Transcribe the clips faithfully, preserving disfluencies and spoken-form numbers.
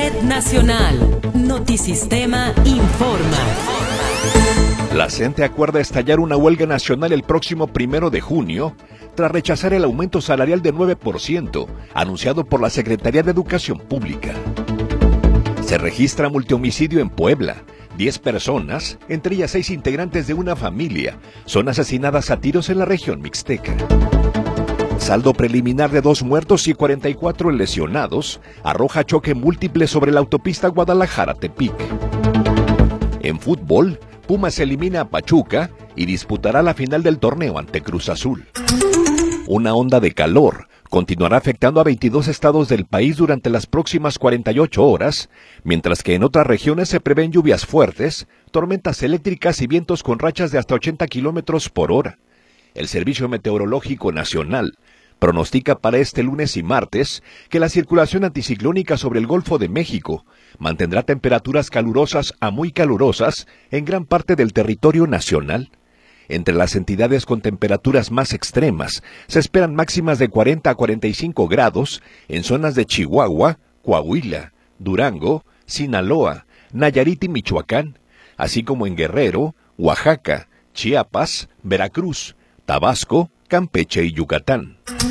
Red Nacional. Notisistema informa. La CENTE acuerda estallar una huelga nacional el próximo primero de junio tras rechazar el aumento salarial de nueve por ciento anunciado por la Secretaría de Educación Pública. Se registra multihomicidio en Puebla. Diez personas, entre ellas seis integrantes de una familia, son asesinadas a tiros en la región mixteca. Saldo preliminar de dos muertos y cuarenta y cuatro lesionados arroja choque múltiple sobre la autopista Guadalajara-Tepic. En fútbol, Pumas elimina a Pachuca y disputará la final del torneo ante Cruz Azul. Una onda de calor continuará afectando a veintidós estados del país durante las próximas cuarenta y ocho horas, mientras que en otras regiones se prevén lluvias fuertes, tormentas eléctricas y vientos con rachas de hasta ochenta kilómetros por hora. El Servicio Meteorológico Nacional pronostica para este lunes y martes que la circulación anticiclónica sobre el Golfo de México mantendrá temperaturas calurosas a muy calurosas en gran parte del territorio nacional. Entre las entidades con temperaturas más extremas se esperan máximas de cuarenta a cuarenta y cinco grados en zonas de Chihuahua, Coahuila, Durango, Sinaloa, Nayarit y Michoacán, así como en Guerrero, Oaxaca, Chiapas, Veracruz, Tabasco, Campeche y Yucatán.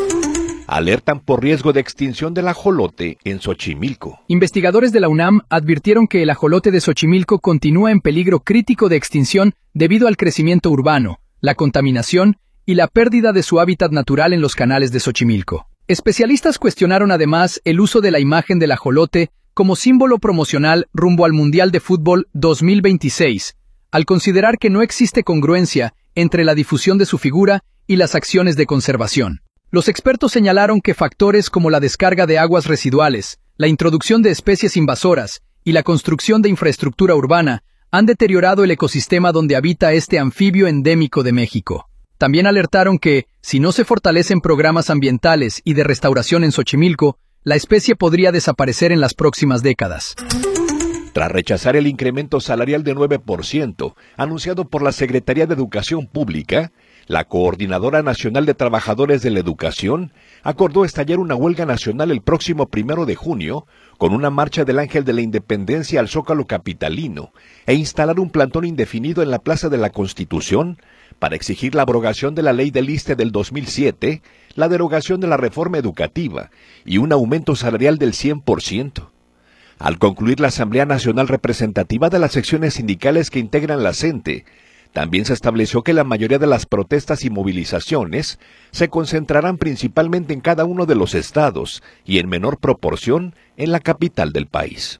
Alertan por riesgo de extinción del ajolote en Xochimilco. Investigadores de la UNAM advirtieron que el ajolote de Xochimilco continúa en peligro crítico de extinción debido al crecimiento urbano, la contaminación y la pérdida de su hábitat natural en los canales de Xochimilco. Especialistas cuestionaron además el uso de la imagen del ajolote como símbolo promocional rumbo al Mundial de Fútbol dos mil veintiséis, al considerar que no existe congruencia entre la difusión de su figura y las acciones de conservación. Los expertos señalaron que factores como la descarga de aguas residuales, la introducción de especies invasoras y la construcción de infraestructura urbana han deteriorado el ecosistema donde habita este anfibio endémico de México. También alertaron que, si no se fortalecen programas ambientales y de restauración en Xochimilco, la especie podría desaparecer en las próximas décadas. Tras rechazar el incremento salarial de nueve por ciento anunciado por la Secretaría de Educación Pública, la Coordinadora Nacional de Trabajadores de la Educación acordó estallar una huelga nacional el próximo primero de junio con una marcha del Ángel de la Independencia al Zócalo capitalino e instalar un plantón indefinido en la Plaza de la Constitución para exigir la abrogación de la Ley del ISSSTE del dos mil siete, la derogación de la reforma educativa y un aumento salarial del cien por ciento. Al concluir la Asamblea Nacional Representativa de las secciones sindicales que integran la CENTE, también se estableció que la mayoría de las protestas y movilizaciones se concentrarán principalmente en cada uno de los estados y en menor proporción en la capital del país.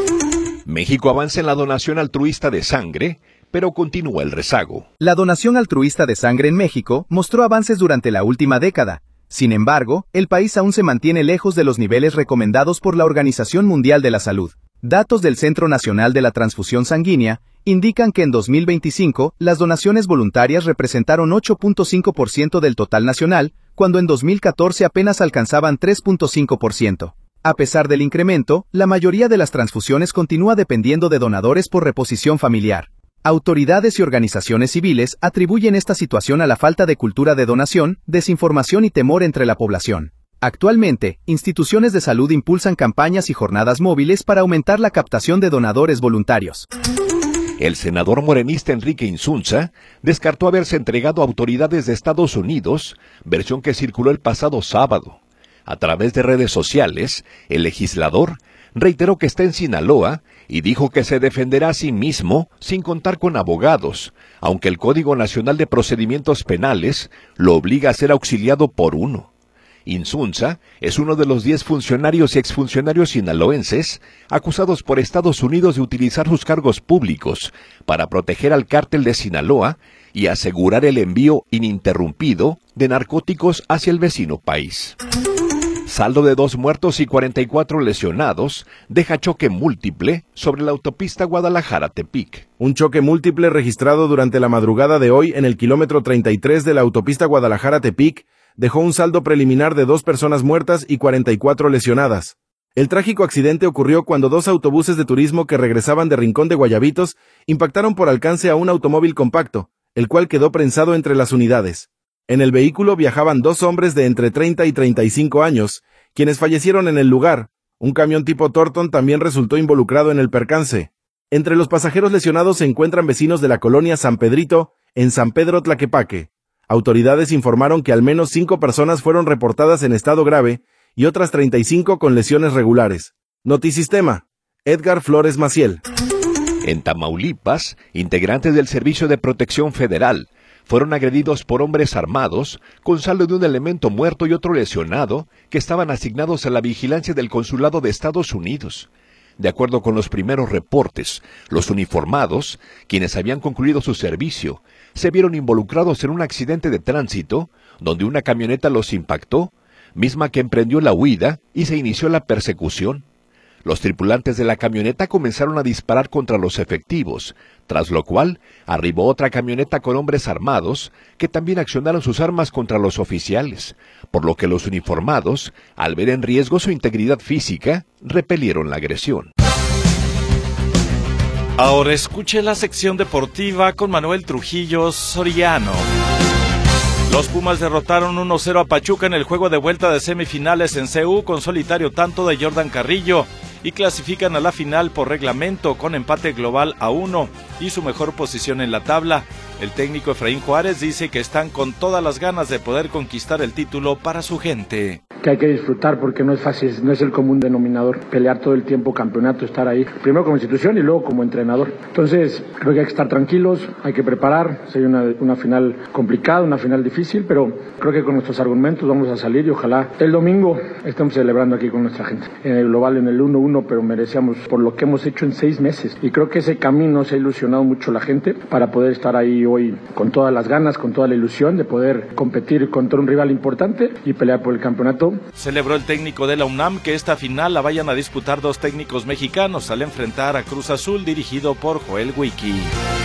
México avanza en la donación altruista de sangre, pero continúa el rezago. La donación altruista de sangre en México mostró avances durante la última década. Sin embargo, el país aún se mantiene lejos de los niveles recomendados por la Organización Mundial de la Salud. Datos del Centro Nacional de la Transfusión Sanguínea indican que en dos mil veinticinco las donaciones voluntarias representaron ocho punto cinco por ciento del total nacional, cuando en dos mil catorce apenas alcanzaban tres punto cinco por ciento. A pesar del incremento, la mayoría de las transfusiones continúa dependiendo de donadores por reposición familiar. Autoridades y organizaciones civiles atribuyen esta situación a la falta de cultura de donación, desinformación y temor entre la población. Actualmente, instituciones de salud impulsan campañas y jornadas móviles para aumentar la captación de donadores voluntarios. El senador morenista Enrique Insunza descartó haberse entregado a autoridades de Estados Unidos, versión que circuló el pasado sábado. A través de redes sociales, el legislador reiteró que está en Sinaloa y dijo que se defenderá a sí mismo sin contar con abogados, aunque el Código Nacional de Procedimientos Penales lo obliga a ser auxiliado por uno. Insunza es uno de los diez funcionarios y exfuncionarios sinaloenses acusados por Estados Unidos de utilizar sus cargos públicos para proteger al cártel de Sinaloa y asegurar el envío ininterrumpido de narcóticos hacia el vecino país. Saldo de dos muertos y cuarenta y cuatro lesionados deja choque múltiple sobre la autopista Guadalajara-Tepic. Un choque múltiple registrado durante la madrugada de hoy en el kilómetro treinta y tres de la autopista Guadalajara-Tepic dejó un saldo preliminar de dos personas muertas y cuarenta y cuatro lesionadas. El trágico accidente ocurrió cuando dos autobuses de turismo que regresaban de Rincón de Guayabitos impactaron por alcance a un automóvil compacto, el cual quedó prensado entre las unidades. En el vehículo viajaban dos hombres de entre treinta y treinta y cinco años, quienes fallecieron en el lugar, Un camión tipo Torton también resultó involucrado en el percance. Entre los pasajeros lesionados se encuentran vecinos de la colonia San Pedrito, en San Pedro Tlaquepaque. Autoridades informaron que al menos cinco personas fueron reportadas en estado grave y otras treinta y cinco con lesiones regulares. Notisistema, Edgar Flores Maciel. En Tamaulipas, integrantes del Servicio de Protección Federal fueron agredidos por hombres armados con saldo de un elemento muerto y otro lesionado que estaban asignados a la vigilancia del Consulado de Estados Unidos. De acuerdo con los primeros reportes, los uniformados, quienes habían concluido su servicio, se vieron involucrados en un accidente de tránsito donde una camioneta los impactó, misma que emprendió la huida y se inició la persecución. Los tripulantes de la camioneta comenzaron a disparar contra los efectivos, tras lo cual arribó otra camioneta con hombres armados que también accionaron sus armas contra los oficiales, por lo que los uniformados, al ver en riesgo su integridad física, repelieron la agresión. Ahora escuche la sección deportiva con Manuel Trujillo Soriano. Los Pumas derrotaron uno cero a Pachuca en el juego de vuelta de semifinales en C U con solitario tanto de Jordan Carrillo y clasifican a la final por reglamento con empate global a uno y su mejor posición en la tabla. El técnico Efraín Juárez dice que están con todas las ganas de poder conquistar el título para su gente. Que hay que disfrutar porque no es fácil, no es el común denominador pelear todo el tiempo campeonato, estar ahí, primero como institución y luego como entrenador. Entonces creo que hay que estar tranquilos, hay que preparar, sería una, una final complicada, una final difícil, pero creo que con nuestros argumentos vamos a salir y ojalá el domingo estemos celebrando aquí con nuestra gente. En el global, en el uno uno, pero merecíamos por lo que hemos hecho en seis meses y creo que ese camino se ha ilusionado mucho la gente para poder estar ahí hoy con todas las ganas, con toda la ilusión de poder competir contra un rival importante y pelear por el campeonato. Celebró el técnico de la UNAM que esta final la vayan a disputar dos técnicos mexicanos al enfrentar a Cruz Azul dirigido por Joel Wiki.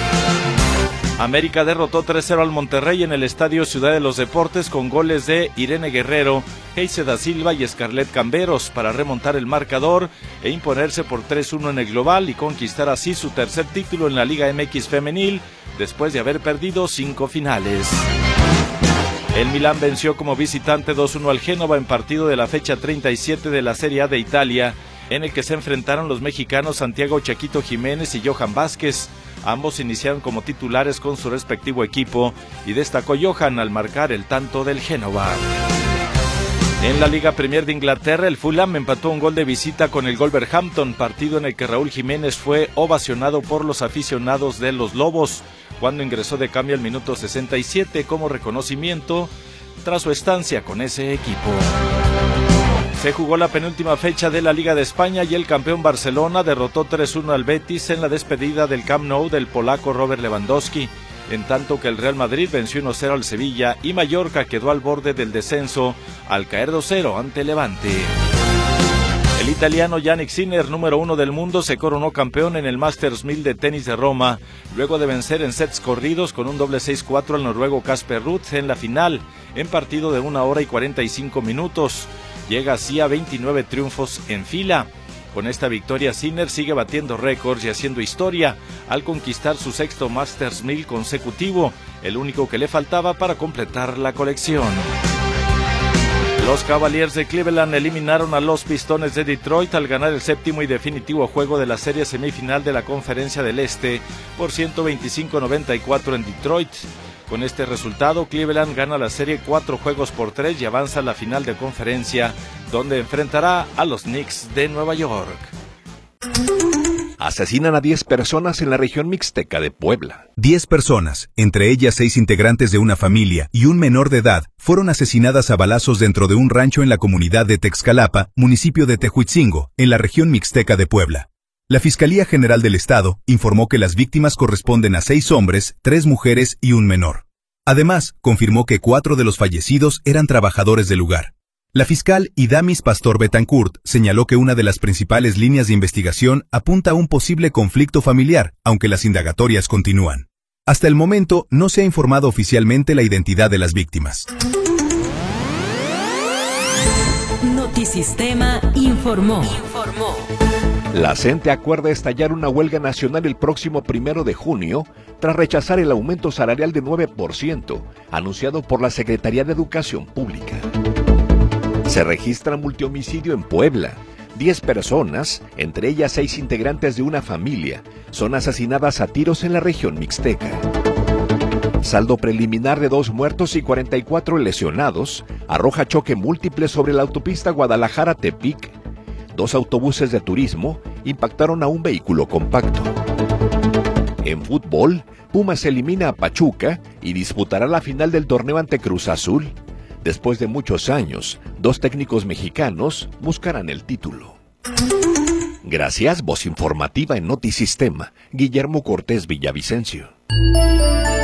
América derrotó tres cero al Monterrey en el Estadio Ciudad de los Deportes con goles de Irene Guerrero, Heise da Silva y Scarlett Camberos para remontar el marcador e imponerse por tres uno en el global y conquistar así su tercer título en la Liga M X femenil después de haber perdido cinco finales. El Milán venció como visitante dos uno al Génova en partido de la fecha treinta y siete de la Serie A de Italia, en el que se enfrentaron los mexicanos Santiago Chaquito Jiménez y Johan Vázquez. Ambos iniciaron como titulares con su respectivo equipo y destacó Johan al marcar el tanto del Génova. En la Liga Premier de Inglaterra, el Fulham empató un gol de visita con el Wolverhampton, partido en el que Raúl Jiménez fue ovacionado por los aficionados de los Lobos, cuando ingresó de cambio al minuto sesenta y siete como reconocimiento tras su estancia con ese equipo. Se jugó la penúltima fecha de la Liga de España y el campeón Barcelona derrotó tres uno al Betis en la despedida del Camp Nou del polaco Robert Lewandowski, en tanto que el Real Madrid venció uno cero al Sevilla y Mallorca quedó al borde del descenso al caer dos cero ante Levante. El italiano Yannick Sinner, número uno del mundo, se coronó campeón en el Masters mil de tenis de Roma, luego de vencer en sets corridos con un doble seis cuatro al noruego Casper Ruud en la final, en partido de una hora y cuarenta y cinco minutos. Llega así a veintinueve triunfos en fila. Con esta victoria, Sinner sigue batiendo récords y haciendo historia al conquistar su sexto Masters mil consecutivo, el único que le faltaba para completar la colección. Los Cavaliers de Cleveland eliminaron a los Pistones de Detroit al ganar el séptimo y definitivo juego de la serie semifinal de la Conferencia del Este por ciento veinticinco a noventa y cuatro en Detroit. Con este resultado, Cleveland gana la serie cuatro juegos por tres y avanza a la final de conferencia, donde enfrentará a los Knicks de Nueva York. Asesinan a diez personas en la región mixteca de Puebla. Diez personas, entre ellas seis integrantes de una familia y un menor de edad, fueron asesinadas a balazos dentro de un rancho en la comunidad de Texcalapa, municipio de Tehuitzingo, en la región mixteca de Puebla. La Fiscalía General del Estado informó que las víctimas corresponden a seis hombres, tres mujeres y un menor. Además, confirmó que cuatro de los fallecidos eran trabajadores del lugar. La fiscal Idamis Pastor Betancourt señaló que una de las principales líneas de investigación apunta a un posible conflicto familiar, aunque las indagatorias continúan. Hasta el momento no se ha informado oficialmente la identidad de las víctimas. Notisistema informó. Informó. La CENTE acuerda estallar una huelga nacional el próximo primero de junio tras rechazar el aumento salarial de nueve por ciento anunciado por la Secretaría de Educación Pública. Se registra multihomicidio en Puebla. Diez personas, entre ellas seis integrantes de una familia, son asesinadas a tiros en la región mixteca. Saldo preliminar de dos muertos y cuarenta y cuatro lesionados arroja choque múltiple sobre la autopista Guadalajara-Tepic. Dos autobuses de turismo impactaron a un vehículo compacto. En fútbol, Pumas elimina a Pachuca y disputará la final del torneo ante Cruz Azul. Después de muchos años, dos técnicos mexicanos buscarán el título. Gracias, voz informativa en Notisistema, Guillermo Cortés Villavicencio.